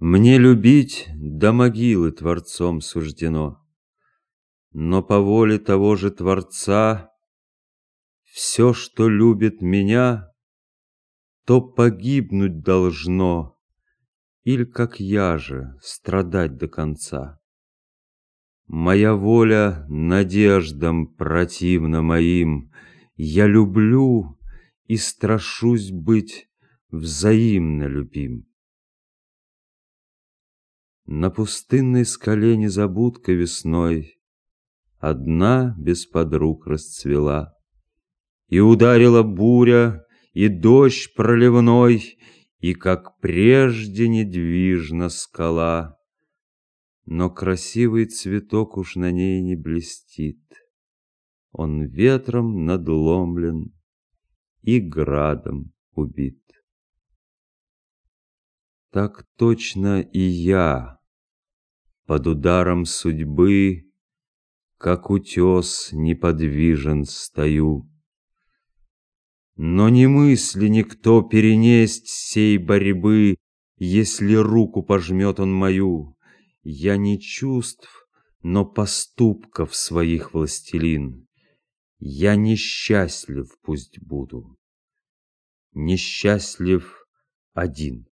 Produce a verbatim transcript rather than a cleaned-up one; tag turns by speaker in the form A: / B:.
A: Мне любить до могилы Творцом суждено, но по воле того же Творца все, что любит меня, то погибнуть должно, или, как я же, страдать до конца. Моя воля надеждам противна моим, я люблю и страшусь быть взаимно любим. На пустынной скале незабудка весной одна без подруг расцвела, и ударила буря, и дождь проливной, и, как прежде, недвижна скала. Но красивый цветок уж на ней не блестит, он ветром надломлен и градом убит. Так точно и я под ударом судьбы, как утес, неподвижен стою. Но не мысли никто перенесть сей борьбы, если руку пожмет он мою. Я не чувств, но поступков своих властелин. Я несчастлив пусть буду, несчастлив один.